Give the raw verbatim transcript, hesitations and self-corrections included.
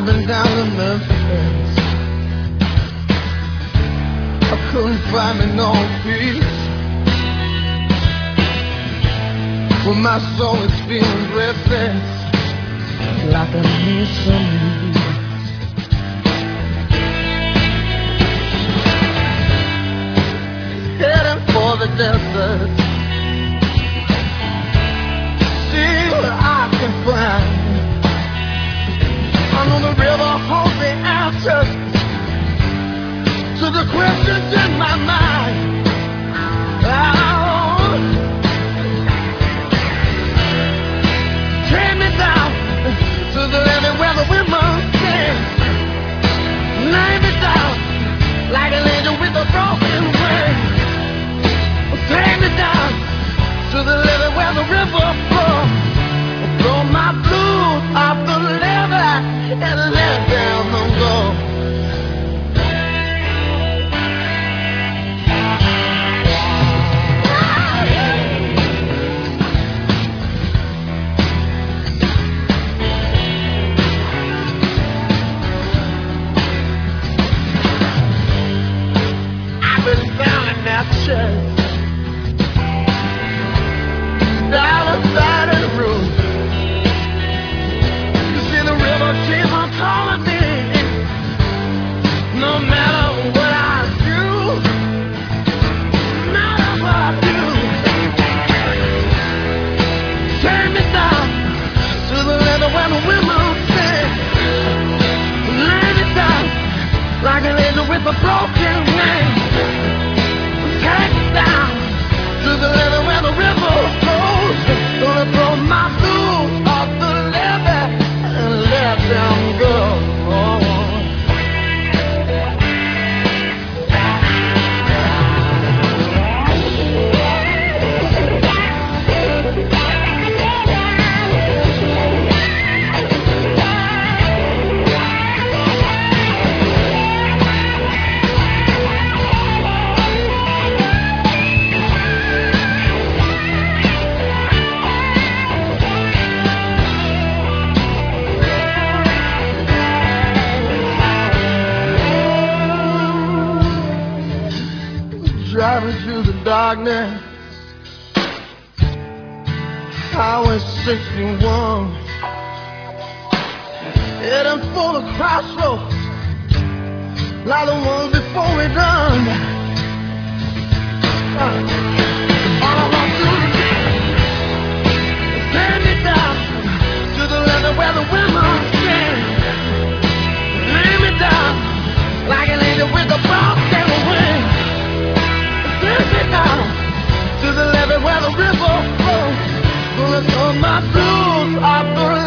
driving down to Memphis, I couldn't find me no peace. Well, my soul is feeling breathless, like I need some relief. Heading for the desert, see what I can find. I know the river holds the answers to the questions in my mind. Oh, take me down to the levee where the women sing. Lay me down like an angel with a broken wing. Take me down to the levee where the river flows. Throw my blues off the levee and let them go. I've been pounding that chest down the side of the road. You see the river keep on calling me. No matter what I do, no matter what I do, take me down to the level where the women sing. Lay me down like an angel with a broken wing. Take me down to the level where the river flows. Gonna throw my blues off the levee and let them go. Driving through the darkness, Highway sixty-one, heading for the crossroads, like the ones before we done. Uh, all I want to do is take me down to the level where the women sing. Lay me down like an angel with a broken wing. Take me down to the levee where the river flows. Gonna throw my blues off the